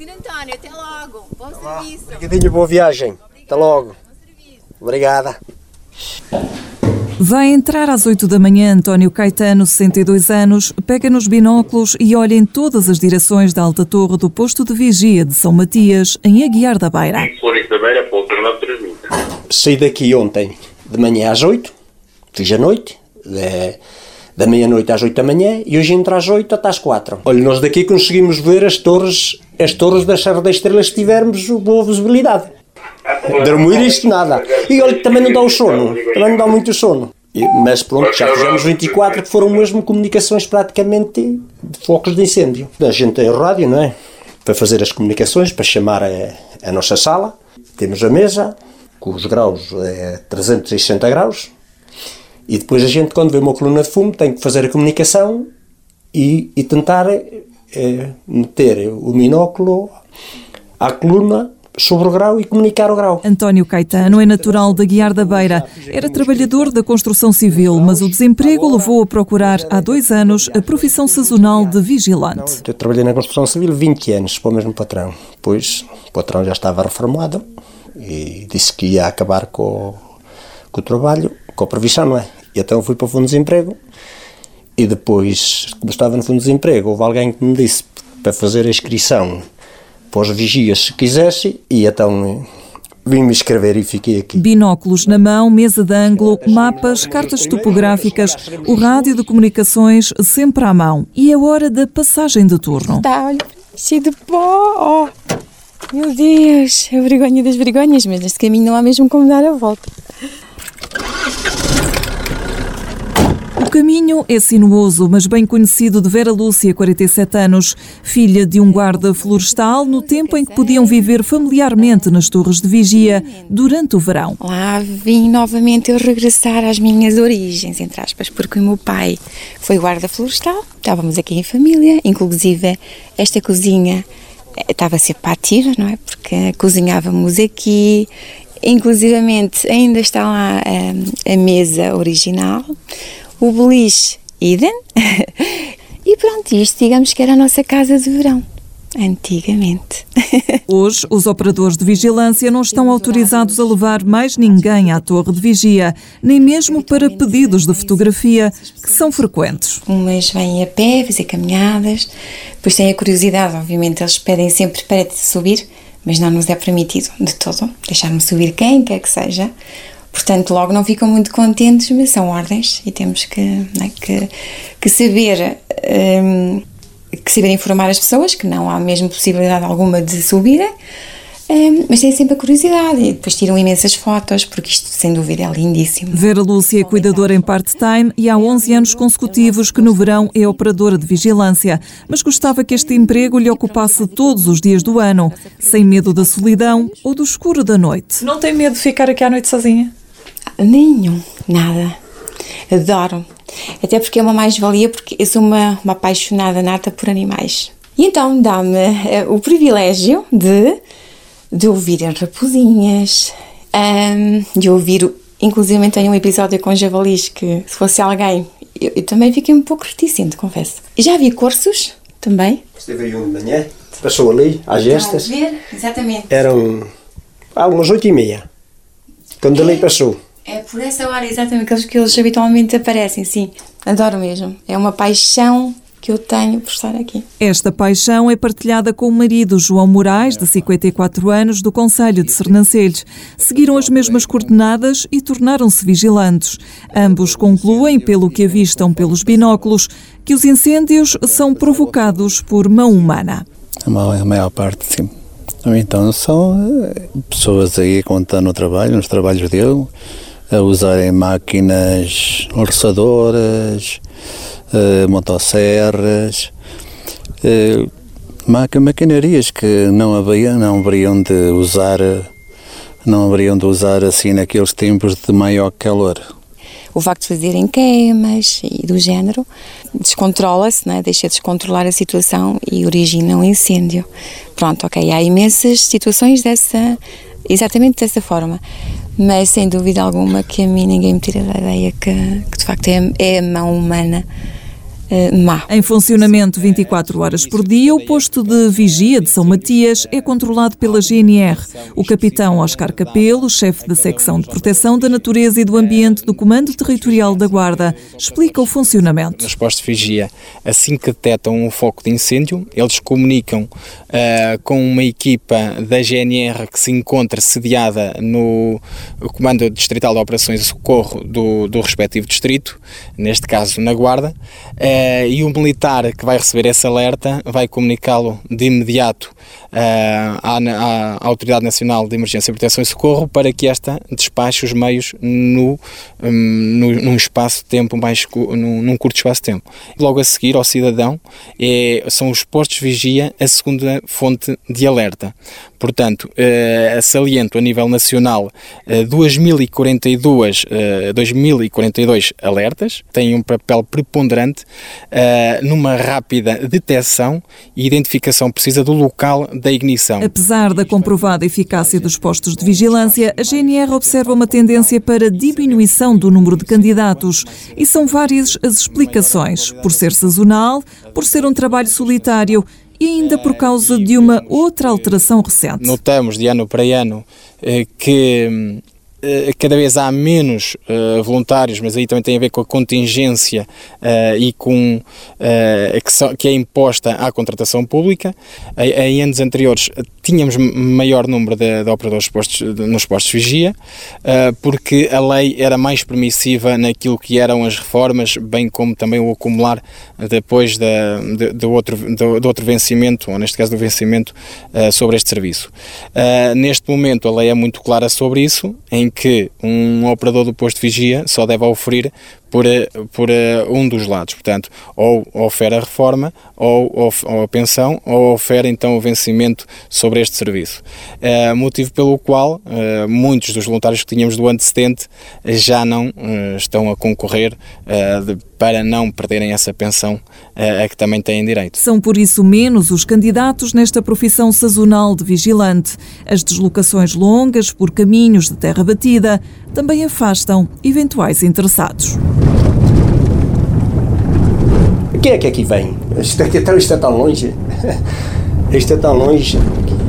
Sr. António, até logo. Bom serviço. Obrigadinho, boa viagem. Até logo. Obrigada. Vai entrar às 8 da manhã António Caetano, 62 anos, pega nos binóculos e olha em todas as direções da alta torre do posto de vigia de São Matias, em Aguiar da Beira. Saí daqui ontem de manhã às 8, fiz a noite, da meia-noite às 8 da manhã, e hoje entro às 8 até às 4. Olha, nós daqui conseguimos ver as torres da Serra da Estrela se tivermos boa visibilidade. Dormir isto nada. E olha, também não dá o sono, também não dá muito sono. Mas pronto, já fizemos 24 que foram mesmo comunicações praticamente de focos de incêndio. A gente tem o rádio, não é? Para fazer as comunicações, para chamar a nossa sala. Temos a mesa, com os graus 360 graus. E depois a gente, quando vê uma coluna de fumo, tem que fazer a comunicação e tentar meter o binóculo à coluna sobre o grau e comunicar o grau. António Caetano é natural de Aguiar da Beira. Era trabalhador da construção civil, mas o desemprego levou a procurar há 2 anos a profissão sazonal de vigilante. Eu trabalhei na construção civil 20 anos para o mesmo patrão. Depois o patrão já estava reformado e disse que ia acabar com o trabalho, com a previsão, não é? E então fui para o Fundo de Desemprego e depois, como estava no Fundo de Desemprego, houve alguém que me disse para fazer a inscrição para os vigias se quisesse, e então vim-me escrever e fiquei aqui. Binóculos na mão, mesa de ângulo, mapas, cartas topográficas, o rádio de comunicações sempre à mão. E a hora da passagem de turno. Está, olha, cheio de pó. Oh, meu Deus, a vergonha das vergonhas, mas neste caminho não há mesmo como dar a volta. O caminho é sinuoso, mas bem conhecido de Vera Lúcia, 47 anos, filha de um guarda florestal, no tempo em que podiam viver familiarmente nas torres de vigia durante o verão. Lá vim novamente eu regressar às minhas origens, entre aspas, porque o meu pai foi guarda florestal, estávamos aqui em família, inclusive esta cozinha estava sempre ativa, não é? Porque cozinhávamos aqui, inclusivamente ainda está lá a mesa original, o beliche idem, e pronto, isto digamos que era a nossa casa de verão, antigamente. Hoje, os operadores de vigilância não estão autorizados a levar mais ninguém à torre de vigia, nem mesmo para pedidos de fotografia, que são frequentes. Umas vêm a pé, fazer caminhadas, depois têm a curiosidade, obviamente eles pedem sempre para subir, mas não nos é permitido de todo deixar-me subir quem quer que seja. Portanto, logo não ficam muito contentes, mas são ordens e temos que saber informar as pessoas que não há mesmo possibilidade alguma de subirem, mas têm sempre a curiosidade e depois tiram imensas fotos, porque isto, sem dúvida, é lindíssimo. Vera Lúcia é cuidadora em part-time e há 11 anos consecutivos que no verão é operadora de vigilância, mas gostava que este emprego lhe ocupasse todos os dias do ano, sem medo da solidão ou do escuro da noite. Não tem medo de ficar aqui à noite sozinha? Nenhum, nada. Adoro. Até porque é uma mais-valia, porque eu sou uma apaixonada nata por animais. E então dá-me o privilégio de ouvir as raposinhas, de ouvir, inclusive tenho um episódio com javalis que, se fosse alguém, eu também fiquei um pouco reticente, confesso. Já vi corsos também. Esteve aí de manhã, passou ali, às gestas. Está a ver? Exatamente. Eram umas 8h30, quando ali passou. É por essa hora, exatamente, que eles habitualmente aparecem, sim. Adoro mesmo. É uma paixão que eu tenho por estar aqui. Esta paixão é partilhada com o marido João Moraes, de 54 anos, do concelho de Sernancelhos. Seguiram as mesmas coordenadas e tornaram-se vigilantes. Ambos concluem, pelo que avistam pelos binóculos, que os incêndios são provocados por mão humana. A maior parte, sim. Então são pessoas aí quando estão no trabalho, nos trabalhos dele, a usarem máquinas roçadoras, motosserras, maquinarias que não haveriam de usar assim naqueles tempos de maior calor. O facto de fazerem queimas e do género descontrola-se, não é? Deixa de descontrolar a situação e origina um incêndio. Pronto, ok, há imensas situações exatamente dessa forma, mas sem dúvida alguma que a mim ninguém me tira da ideia que de facto é a mão humana má. Em funcionamento 24 horas por dia, o posto de vigia de São Matias é controlado pela GNR. O capitão Oscar Capelo, chefe da secção de proteção da natureza e do ambiente do Comando Territorial da Guarda, explica o funcionamento. Nos postos de vigia, assim que detectam um foco de incêndio, eles comunicam com uma equipa da GNR que se encontra sediada no Comando Distrital de Operações e Socorro do respectivo distrito, neste caso na Guarda, e o militar que vai receber esse alerta vai comunicá-lo de imediato à Autoridade Nacional de Emergência, Proteção e Socorro para que esta despache os meios num espaço de tempo num curto espaço de tempo. Logo a seguir ao cidadão são os postos de vigia a segunda fonte de alerta. Portanto, saliento a nível nacional 2042 alertas, têm um papel preponderante numa rápida detecção e identificação precisa do local da ignição. Apesar da comprovada eficácia dos postos de vigilância, a GNR observa uma tendência para diminuição do número de candidatos e são várias as explicações, por ser sazonal, por ser um trabalho solitário e ainda por causa de uma outra alteração recente. Notamos de ano para ano que cada vez há menos voluntários, mas aí também tem a ver com a contingência e com que é imposta à contratação pública. Em anos anteriores tínhamos maior número de operadores nos postos de vigia, porque a lei era mais permissiva naquilo que eram as reformas, bem como também o acumular depois do outro vencimento, ou neste caso do vencimento sobre este serviço. Neste momento a lei é muito clara sobre isso, em que um operador do posto de vigia só deve oferir por um dos lados, portanto, ou ofere a reforma, ou a pensão, ou ofere então o vencimento sobre este serviço. Motivo pelo qual muitos dos voluntários que tínhamos do antecedente já não estão a concorrer para não perderem essa pensão a que também têm direito. São por isso menos os candidatos nesta profissão sazonal de vigilante. As deslocações longas por caminhos de terra batida também afastam eventuais interessados. Quem é que aqui vem? Isto é tão longe. Isto é tão longe.